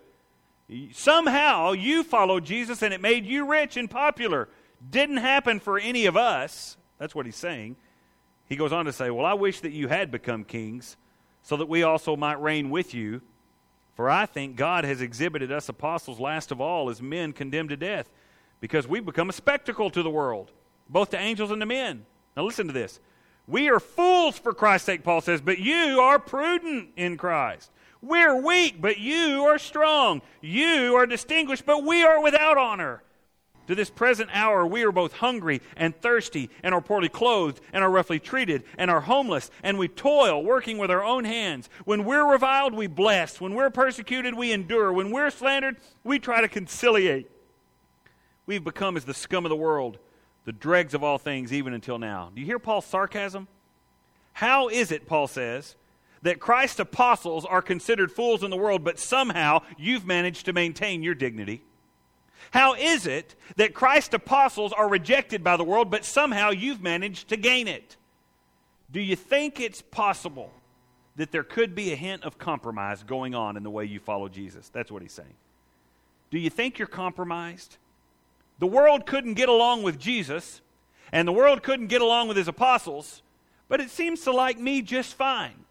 Somehow you followed Jesus and it made you rich and popular. Didn't happen for any of us. That's what he's saying. He goes on to say, well, I wish that you had become kings so that we also might reign with you. For I think God has exhibited us apostles last of all as men condemned to death, because we've become a spectacle to the world, both to angels and to men. Now listen to this. We are fools for Christ's sake, Paul says, but you are prudent in Christ. We're weak, but you are strong. You are distinguished, but we are without honor. To this present hour we are both hungry and thirsty, and are poorly clothed, and are roughly treated, and are homeless, and we toil, working with our own hands. When we're reviled, we bless. When we're persecuted, we endure. When we're slandered, we try to conciliate. We've become as the scum of the world, the dregs of all things, even until now. Do you hear Paul's sarcasm? How is it, Paul says, that Christ's apostles are considered fools in the world, but somehow you've managed to maintain your dignity? How is it that Christ's apostles are rejected by the world, but somehow you've managed to gain it? Do you think it's possible that there could be a hint of compromise going on in the way you follow Jesus? That's what he's saying. Do you think you're compromised? The world couldn't get along with Jesus, and the world couldn't get along with his apostles, but it seems to like me just fine.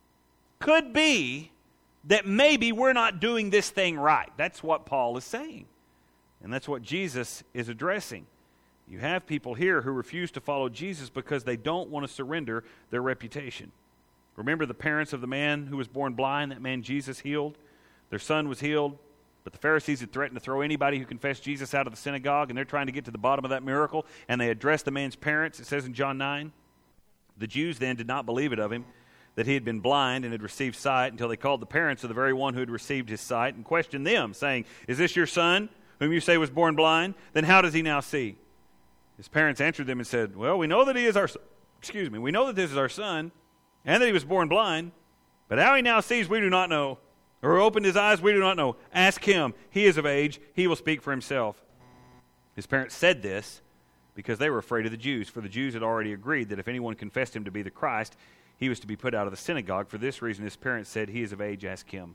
Could be that maybe we're not doing this thing right. That's what Paul is saying. And that's what Jesus is addressing. You have people here who refuse to follow Jesus because they don't want to surrender their reputation. Remember the parents of the man who was born blind, that man Jesus healed? Their son was healed, but the Pharisees had threatened to throw anybody who confessed Jesus out of the synagogue, and they're trying to get to the bottom of that miracle, and they addressed the man's parents. It says in John nine, the Jews then did not believe it of him, that he had been blind and had received sight, until they called the parents of the very one who had received his sight and questioned them, saying, is this your son, whom you say was born blind? Then how does he now see? His parents answered them and said, well, we know that he is our, excuse me, we know that this is our son, and that he was born blind, but how he now sees we do not know, or who opened his eyes we do not know. Ask him, he is of age, he will speak for himself. His parents said this because they were afraid of the Jews, for the Jews had already agreed that if anyone confessed him to be the Christ, he was to be put out of the synagogue. For this reason his parents said, he is of age, ask him.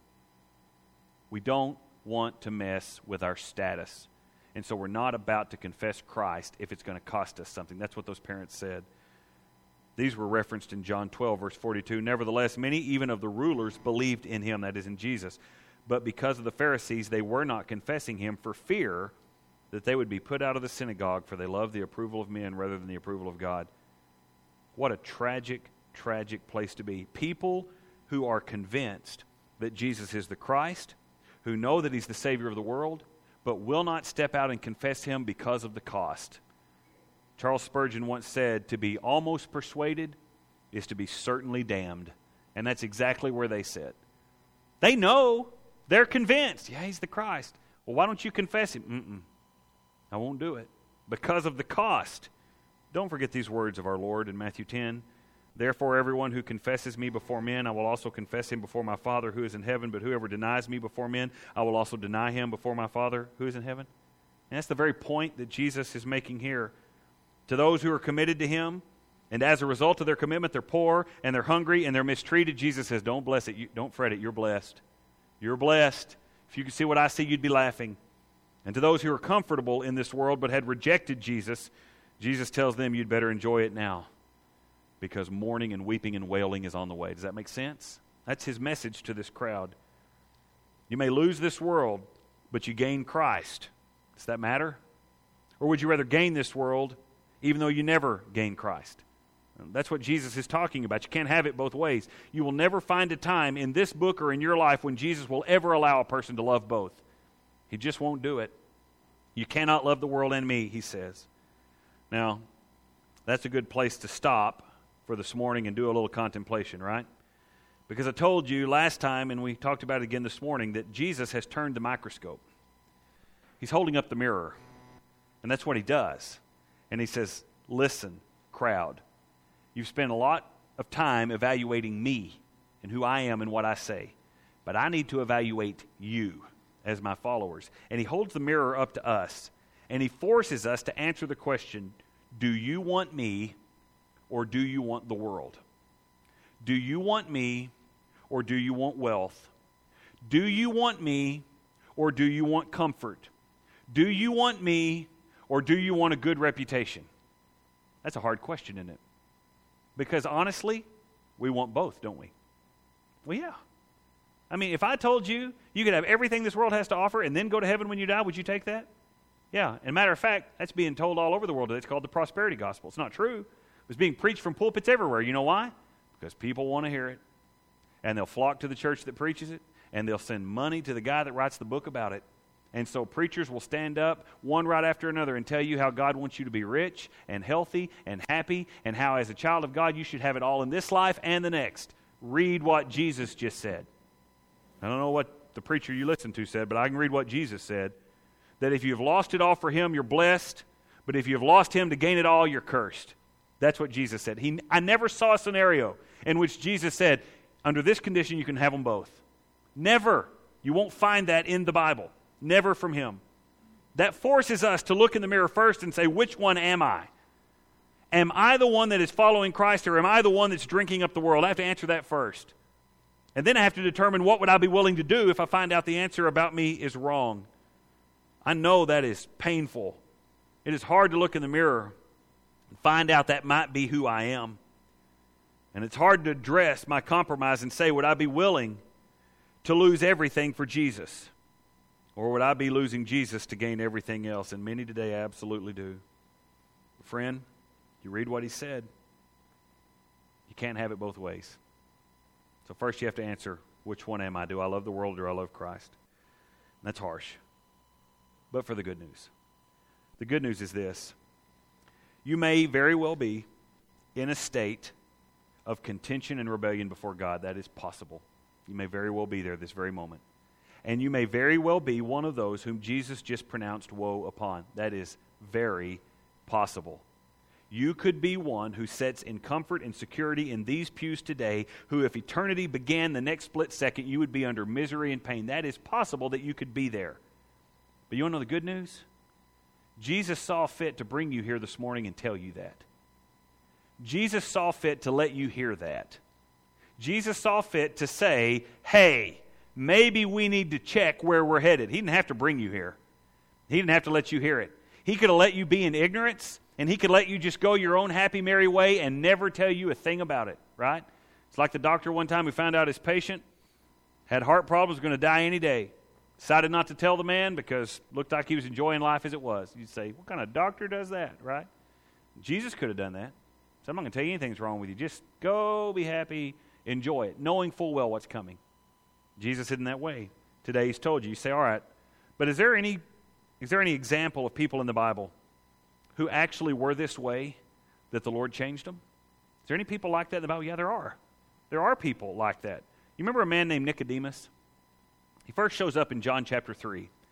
We don't want to mess with our status. And so we're not about to confess Christ if it's going to cost us something. That's what those parents said. These were referenced in John twelve, verse forty-two. Nevertheless, many even of the rulers believed in him, that is in Jesus. But because of the Pharisees, they were not confessing him for fear that they would be put out of the synagogue, for they loved the approval of men rather than the approval of God. What a tragic, tragic place to be. People who are convinced that Jesus is the Christ, who know that he's the Savior of the world, but will not step out and confess him because of the cost. Charles Spurgeon once said, to be almost persuaded is to be certainly damned. And that's exactly where they sit. They know, they're convinced, yeah, he's the Christ. Well, why don't you confess him? Mm-mm. I won't do it because of the cost. Don't forget these words of our Lord in Matthew ten. Therefore, everyone who confesses me before men, I will also confess him before my Father who is in heaven. But whoever denies me before men, I will also deny him before my Father who is in heaven. And that's the very point that Jesus is making here. To those who are committed to him, and as a result of their commitment, they're poor and they're hungry and they're mistreated, Jesus says, don't bless it. You, don't fret it. You're blessed. You're blessed. If you could see what I see, you'd be laughing. And to those who are comfortable in this world but had rejected Jesus, Jesus tells them you'd better enjoy it now because mourning and weeping and wailing is on the way. Does that make sense? That's his message to this crowd. You may lose this world, but you gain Christ. Does that matter? Or would you rather gain this world even though you never gain Christ? That's what Jesus is talking about. You can't have it both ways. You will never find a time in this book or in your life when Jesus will ever allow a person to love both. He just won't do it. You cannot love the world and me, he says. Now, that's a good place to stop for this morning and do a little contemplation, right? Because I told you last time, and we talked about it again this morning, that Jesus has turned the microscope. He's holding up the mirror, and that's what he does. And he says, listen, crowd, you've spent a lot of time evaluating me and who I am and what I say, but I need to evaluate you as my followers. And he holds the mirror up to us, and he forces us to answer the question, do you want me or do you want the world? Do you want me or do you want wealth? Do you want me or do you want comfort? Do you want me or do you want a good reputation? That's a hard question, isn't it? Because honestly, we want both, don't we? Well, yeah. I mean, if I told you you could have everything this world has to offer and then go to heaven when you die, would you take that? Yeah. And matter of fact, that's being told all over the world. It's called the prosperity gospel. It's not true. It's being preached from pulpits everywhere. You know why? Because people want to hear it. And they'll flock to the church that preaches it, and they'll send money to the guy that writes the book about it. And so preachers will stand up one right after another and tell you how God wants you to be rich and healthy and happy, and how as a child of God you should have it all in this life and the next. Read what Jesus just said. I don't know what the preacher you listen to said, but I can read what Jesus said. That if you've lost it all for him, you're blessed. But if you've lost him to gain it all, you're cursed. That's what Jesus said. He, I never saw a scenario in which Jesus said, under this condition you can have them both. Never. You won't find that in the Bible. Never from him. That forces us to look in the mirror first and say, which one am I? Am I the one that is following Christ, or am I the one that's drinking up the world? I have to answer that first. And then I have to determine what would I be willing to do if I find out the answer about me is wrong. I know that is painful. It is hard to look in the mirror and find out that might be who I am. And it's hard to address my compromise and say, would I be willing to lose everything for Jesus? Or would I be losing Jesus to gain everything else? And many today absolutely do. Friend, you read what he said. You can't have it both ways. So first you have to answer, which one am I? Do I love the world or do I love Christ? And that's harsh. But for the good news. The good news is this. You may very well be in a state of contention and rebellion before God. That is possible. You may very well be there this very moment. And you may very well be one of those whom Jesus just pronounced woe upon. That is very possible. You could be one who sits in comfort and security in these pews today, who if eternity began the next split second, you would be under misery and pain. That is possible that you could be there. But you want to know the good news? Jesus saw fit to bring you here this morning and tell you that. Jesus saw fit to let you hear that. Jesus saw fit to say, hey, maybe we need to check where we're headed. He didn't have to bring you here. He didn't have to let you hear it. He could have let you be in ignorance, and he could let you just go your own happy, merry way and never tell you a thing about it, right? It's like the doctor one time who found out his patient had heart problems, going to die any day. Decided not to tell the man because it looked like he was enjoying life as it was. You'd say, what kind of doctor does that, right? Jesus could have done that. So I'm not going to tell you anything's wrong with you. Just go, be happy, enjoy it, knowing full well what's coming. Jesus isn't that way. Today he's told you. You say, all right, but is there any is there any example of people in the Bible who actually were this way that the Lord changed them? Is there any people like that in the Bible? Yeah, there are. There are people like that. You remember a man named Nicodemus? He first shows up in John chapter three.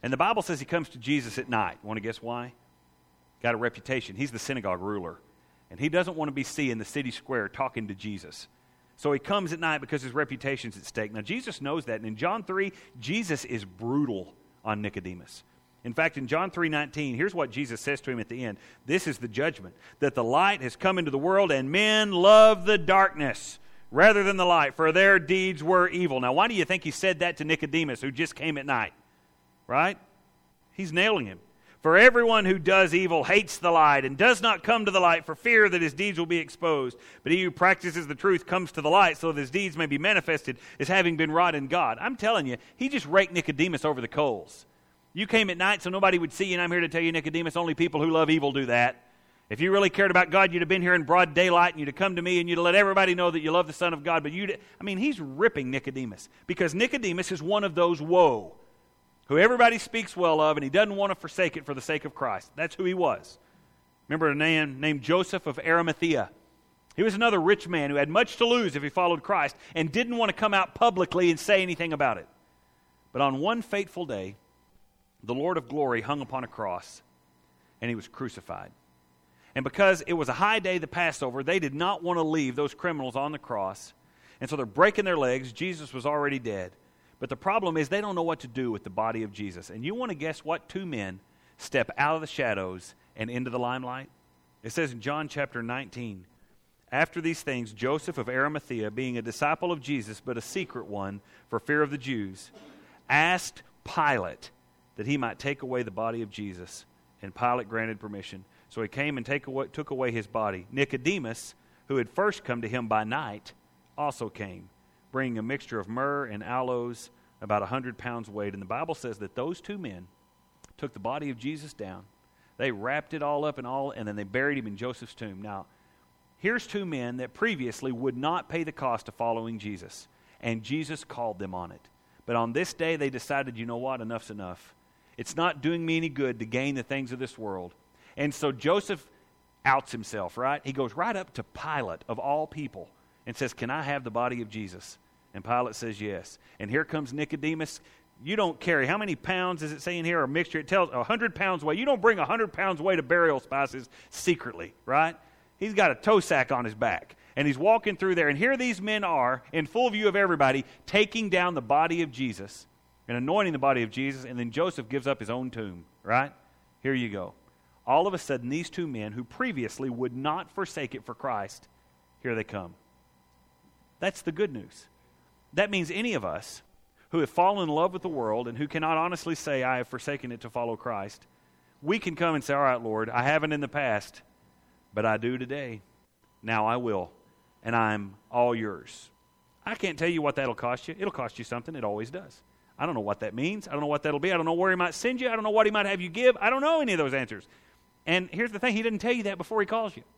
And the Bible says he comes to Jesus at night. Want to guess why? Got a reputation. He's the synagogue ruler. And he doesn't want to be seen in the city square talking to Jesus. So he comes at night because his reputation's at stake. Now, Jesus knows that. And in John three, Jesus is brutal on Nicodemus. In fact, in John three nineteen, here's what Jesus says to him at the end. This is the judgment, that the light has come into the world, and men love the darkness rather than the light, for their deeds were evil. Now, why do you think he said that to Nicodemus, who just came at night? Right? He's nailing him. For everyone who does evil hates the light and does not come to the light for fear that his deeds will be exposed. But he who practices the truth comes to the light so that his deeds may be manifested as having been wrought in God. I'm telling you, he just raked Nicodemus over the coals. You came at night so nobody would see you, and I'm here to tell you, Nicodemus, only people who love evil do that. If you really cared about God, you'd have been here in broad daylight, and you'd have come to me, and you'd have let everybody know that you love the Son of God. But you, I mean, he's ripping Nicodemus, because Nicodemus is one of those woe, who everybody speaks well of, and he doesn't want to forsake it for the sake of Christ. That's who he was. Remember a man named Joseph of Arimathea. He was another rich man who had much to lose if he followed Christ, and didn't want to come out publicly and say anything about it. But on one fateful day, the Lord of glory hung upon a cross, and he was crucified. And because it was a high day, the Passover, they did not want to leave those criminals on the cross. And so they're breaking their legs. Jesus was already dead. But the problem is they don't know what to do with the body of Jesus. And you want to guess what two men step out of the shadows and into the limelight? It says in John chapter nineteen, after these things, Joseph of Arimathea, being a disciple of Jesus, but a secret one for fear of the Jews, asked Pilate that he might take away the body of Jesus. And Pilate granted permission. So he came and take away, took away his body. Nicodemus, who had first come to him by night, also came, bringing a mixture of myrrh and aloes, about a hundred pounds weight. And the Bible says that those two men took the body of Jesus down. They wrapped it all up and all, and then they buried him in Joseph's tomb. Now, here's two men that previously would not pay the cost of following Jesus. And Jesus called them on it. But on this day, they decided, you know what, enough's enough. It's not doing me any good to gain the things of this world. And so Joseph outs himself, right? He goes right up to Pilate, of all people, and says, can I have the body of Jesus? And Pilate says yes. And here comes Nicodemus. You don't carry, how many pounds does it say in here, or mixture? It tells a hundred pounds weight. You don't bring a hundred pounds weight of burial spices secretly, right? He's got a tow sack on his back. And he's walking through there. And here these men are, in full view of everybody, taking down the body of Jesus and anointing the body of Jesus, and then Joseph gives up his own tomb, right? Here you go. All of a sudden, these two men who previously would not forsake it for Christ, here they come. That's the good news. That means any of us who have fallen in love with the world and who cannot honestly say, I have forsaken it to follow Christ, we can come and say, all right, Lord, I haven't in the past, but I do today. Now I will, and I'm all yours. I can't tell you what that'll cost you. It'll cost you something. It always does. I don't know what that means. I don't know what that'll be. I don't know where he might send you. I don't know what he might have you give. I don't know any of those answers. And here's the thing. He didn't tell you that before he calls you.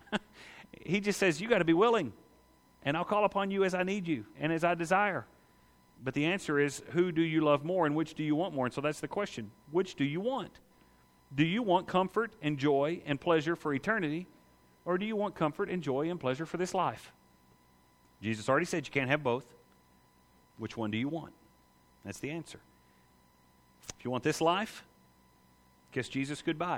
He just says, you got to be willing. And I'll call upon you as I need you and as I desire. But the answer is, who do you love more and which do you want more? And so that's the question. Which do you want? Do you want comfort and joy and pleasure for eternity? Or do you want comfort and joy and pleasure for this life? Jesus already said you can't have both. Which one do you want? That's the answer. If you want this life, kiss Jesus goodbye.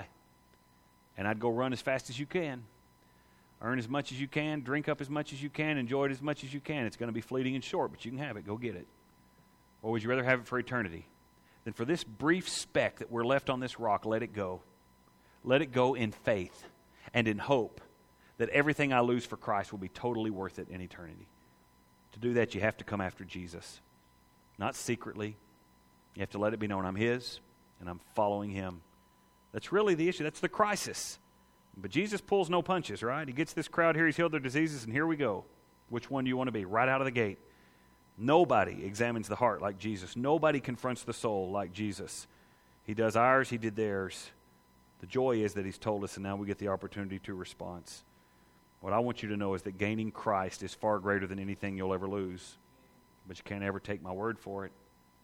And I'd go run as fast as you can. Earn as much as you can. Drink up as much as you can. Enjoy it as much as you can. It's going to be fleeting and short, but you can have it. Go get it. Or would you rather have it for eternity? Then for this brief speck that we're left on this rock, let it go. Let it go in faith and in hope that everything I lose for Christ will be totally worth it in eternity. To do that, you have to come after Jesus. Not secretly. You have to let it be known I'm His, and I'm following Him. That's really the issue. That's the crisis. But Jesus pulls no punches, right? He gets this crowd here. He's healed their diseases, and here we go. Which one do you want to be? Right out of the gate. Nobody examines the heart like Jesus. Nobody confronts the soul like Jesus. He does ours. He did theirs. The joy is that He's told us, and now we get the opportunity to response. What I want you to know is that gaining Christ is far greater than anything you'll ever lose. But you can't ever take my word for it.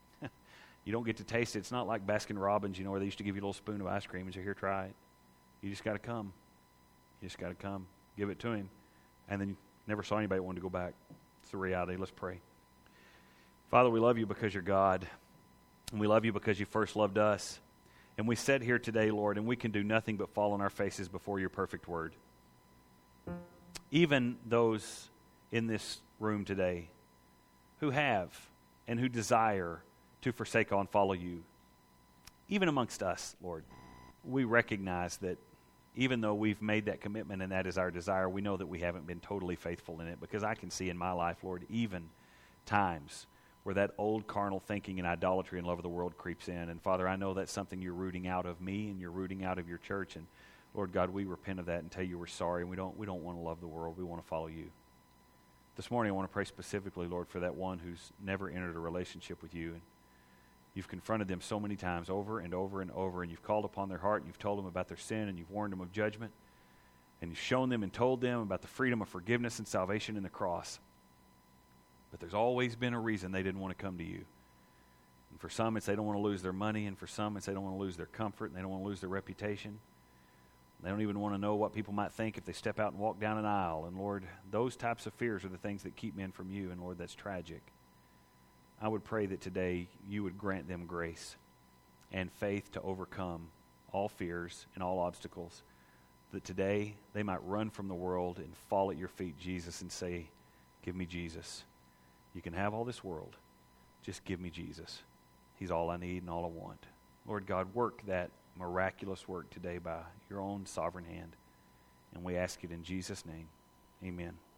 You don't get to taste it. It's not like Baskin Robbins, you know, where they used to give you a little spoon of ice cream and say, here, try it. You just got to come. You just got to come. Give it to Him. And then you never saw anybody want to go back. It's the reality. Let's pray. Father, we love You because You're God. And we love You because You first loved us. And we sit here today, Lord, and we can do nothing but fall on our faces before your perfect word. Even those in this room today who have and who desire to forsake all and follow you, even amongst us, Lord, we recognize that even though we've made that commitment and that is our desire, we know that we haven't been totally faithful in it, because I can see in my life, Lord, even times where that old carnal thinking and idolatry and love of the world creeps in. And Father, I know that's something you're rooting out of me and you're rooting out of your church. And Lord God, we repent of that and tell you we're sorry, and we don't we don't want to love the world. We want to follow you. This morning I want to pray specifically, Lord, for that one who's never entered a relationship with you. And you've confronted them so many times over and over and over, and you've called upon their heart, and you've told them about their sin, and you've warned them of judgment, and you've shown them and told them about the freedom of forgiveness and salvation in the cross. But there's always been a reason they didn't want to come to you. And for some, it's they don't want to lose their money, and for some, it's they don't want to lose their comfort, and they don't want to lose their reputation. They don't even want to know what people might think if they step out and walk down an aisle. And Lord, those types of fears are the things that keep men from you, and Lord, that's tragic. I would pray that today you would grant them grace and faith to overcome all fears and all obstacles, that today they might run from the world and fall at your feet, Jesus, and say, give me Jesus. You can have all this world. Just give me Jesus. He's all I need and all I want. Lord God, work that miraculous work today by your own sovereign hand. And we ask it in Jesus' name. Amen.